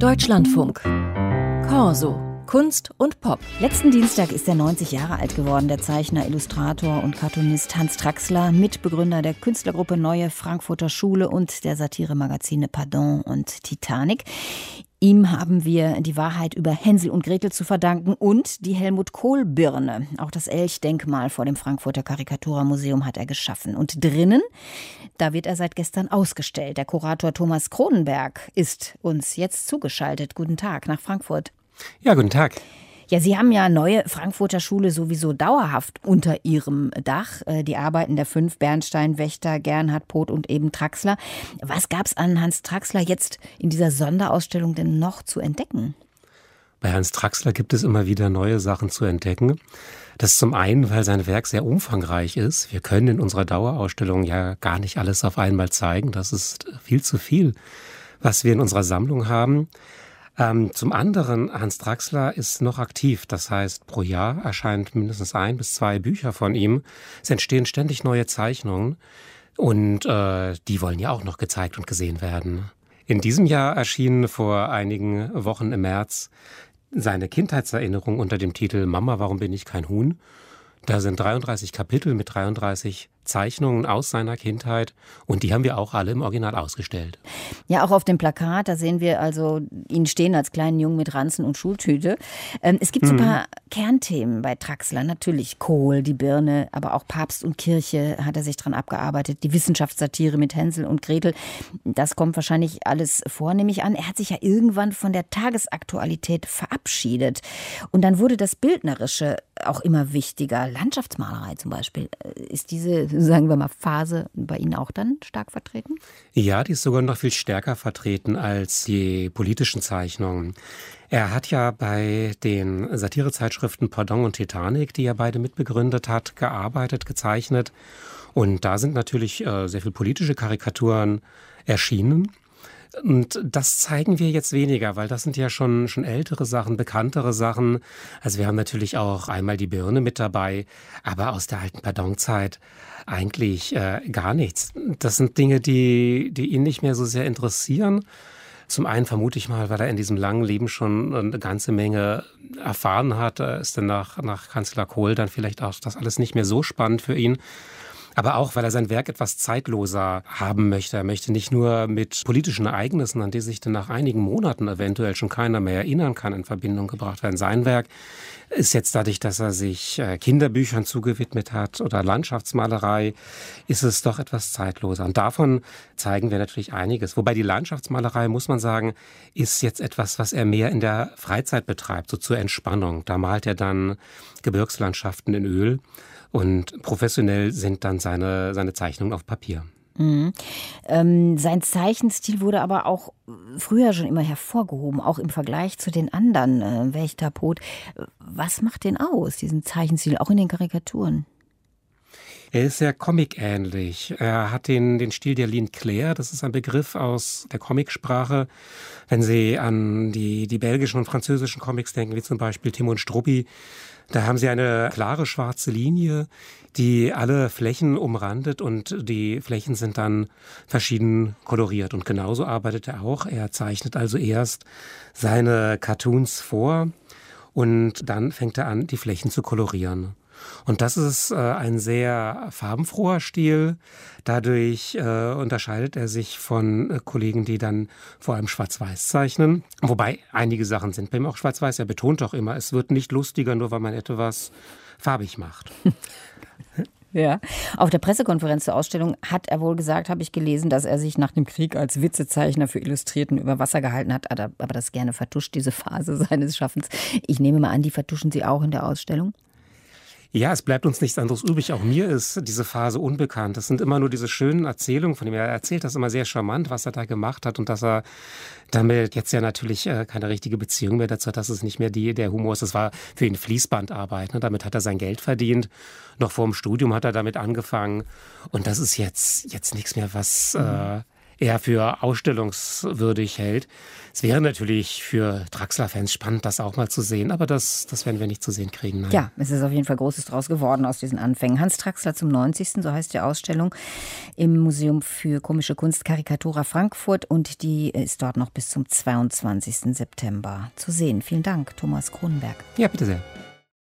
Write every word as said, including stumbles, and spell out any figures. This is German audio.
Deutschlandfunk. Corso. Kunst und Pop. Letzten Dienstag ist er neunzig Jahre alt geworden, der Zeichner, Illustrator und Cartoonist Hans Traxler, Mitbegründer der Künstlergruppe Neue Frankfurter Schule und der Satiremagazine Pardon und Titanic. Ihm haben wir die Wahrheit über Hänsel und Gretel zu verdanken und die Helmut-Kohl-Birne. Auch das Elch-Denkmal vor dem Frankfurter Karikatura-Museum hat er geschaffen. Und drinnen, da wird er seit gestern ausgestellt. Der Kurator Thomas Cronenberg ist uns jetzt zugeschaltet. Guten Tag nach Frankfurt. Ja, guten Tag. Ja, Sie haben ja Neue Frankfurter Schule sowieso dauerhaft unter Ihrem Dach. Die Arbeiten der fünf, Bernstein, Wächter, Gernhardt, Poth und eben Traxler. Was gab es an Hans Traxler jetzt in dieser Sonderausstellung denn noch zu entdecken? Bei Hans Traxler gibt es immer wieder neue Sachen zu entdecken. Das ist zum einen, weil sein Werk sehr umfangreich ist. Wir können in unserer Dauerausstellung ja gar nicht alles auf einmal zeigen. Das ist viel zu viel, was wir in unserer Sammlung haben. Ähm, zum anderen, Hans Traxler ist noch aktiv. Das heißt, pro Jahr erscheint mindestens ein bis zwei Bücher von ihm. Es entstehen ständig neue Zeichnungen und äh, die wollen ja auch noch gezeigt und gesehen werden. In diesem Jahr erschien vor einigen Wochen im März seine Kindheitserinnerung unter dem Titel »Mama, warum bin ich kein Huhn?« Da sind dreiunddreißig Kapitel mit dreiunddreißig Zeichnungen aus seiner Kindheit und die haben wir auch alle im Original ausgestellt. Ja, auch auf dem Plakat, da sehen wir also ihn stehen als kleinen Jungen mit Ranzen und Schultüte. Ähm, es gibt so ein paar mhm. Kernthemen bei Traxler, natürlich Kohl, die Birne, aber auch Papst und Kirche hat er sich dran abgearbeitet, die Wissenschaftssatire mit Hänsel und Gretel, das kommt wahrscheinlich alles vor, nehme ich an. Er hat sich ja irgendwann von der Tagesaktualität verabschiedet und dann wurde das Bildnerische auch immer wichtiger. Landschaftsmalerei zum Beispiel, ist diese, sagen wir mal, Phase bei Ihnen auch dann stark vertreten? Ja, die ist sogar noch viel stärker vertreten als die politischen Zeichnungen. Er hat ja bei den Satirezeitschriften Pardon und Titanic, die er beide mitbegründet hat, gearbeitet, gezeichnet. Und da sind natürlich äh, sehr viele politische Karikaturen erschienen. Und das zeigen wir jetzt weniger, weil das sind ja schon, schon ältere Sachen, bekanntere Sachen. Also wir haben natürlich auch einmal die Birne mit dabei, aber aus der alten Pardonzeit eigentlich äh, gar nichts. Das sind Dinge, die, die ihn nicht mehr so sehr interessieren. Zum einen vermute ich mal, weil er in diesem langen Leben schon eine ganze Menge erfahren hat, ist dann nach, nach Kanzler Kohl dann vielleicht auch das alles nicht mehr so spannend für ihn. Aber auch, weil er sein Werk etwas zeitloser haben möchte. Er möchte nicht nur mit politischen Ereignissen, an die sich dann nach einigen Monaten eventuell schon keiner mehr erinnern kann, in Verbindung gebracht werden. Sein Werk ist jetzt dadurch, dass er sich Kinderbüchern zugewidmet hat oder Landschaftsmalerei, ist es doch etwas zeitloser. Und davon zeigen wir natürlich einiges. Wobei die Landschaftsmalerei, muss man sagen, ist jetzt etwas, was er mehr in der Freizeit betreibt, so zur Entspannung. Da malt er dann Gebirgslandschaften in Öl. Und professionell sind dann seine, seine Zeichnungen auf Papier. Mhm. Ähm, sein Zeichenstil wurde aber auch früher schon immer hervorgehoben, auch im Vergleich zu den anderen, äh, Wächter, Poth. Was macht den aus, diesen Zeichenstil, auch in den Karikaturen? Er ist sehr comic-ähnlich. Er hat den, den Stil der Ligne Claire, das ist ein Begriff aus der Comicsprache. Wenn Sie an die, die belgischen und französischen Comics denken, wie zum Beispiel Tim und Struppi, da haben sie eine klare schwarze Linie, die alle Flächen umrandet und die Flächen sind dann verschieden koloriert. Und genauso arbeitet er auch. Er zeichnet also erst seine Cartoons vor und dann fängt er an, die Flächen zu kolorieren. Und das ist äh, ein sehr farbenfroher Stil. Dadurch äh, unterscheidet er sich von äh, Kollegen, die dann vor allem schwarz-weiß zeichnen. Wobei einige Sachen sind bei ihm auch schwarz-weiß. Er betont auch immer, es wird nicht lustiger, nur weil man etwas farbig macht. Ja, auf der Pressekonferenz zur Ausstellung hat er wohl gesagt, habe ich gelesen, dass er sich nach dem Krieg als Witzezeichner für Illustrierten über Wasser gehalten hat, aber das gerne vertuscht, diese Phase seines Schaffens. Ich nehme mal an, die vertuschen Sie auch in der Ausstellung? Ja, es bleibt uns nichts anderes übrig. Auch mir ist diese Phase unbekannt. Das sind immer nur diese schönen Erzählungen von ihm. Er erzählt das immer sehr charmant, was er da gemacht hat und dass er damit jetzt ja natürlich äh, keine richtige Beziehung mehr dazu hat, dass es nicht mehr die, der Humor ist. Das war für ihn Fließbandarbeit. Ne? Damit hat er sein Geld verdient. Noch vor dem Studium hat er damit angefangen. Und das ist jetzt, jetzt nichts mehr, was äh, eher für ausstellungswürdig hält. Es wäre natürlich für Draxler-Fans spannend, das auch mal zu sehen, aber das, das werden wir nicht zu sehen kriegen. Nein. Ja, es ist auf jeden Fall Großes draus geworden aus diesen Anfängen. Hans Traxler zum neunzigsten, so heißt die Ausstellung, im Museum für komische Kunst Caricatura Frankfurt, und die ist dort noch bis zum zweiundzwanzigsten September zu sehen. Vielen Dank, Thomas Kronenberg. Ja, bitte sehr.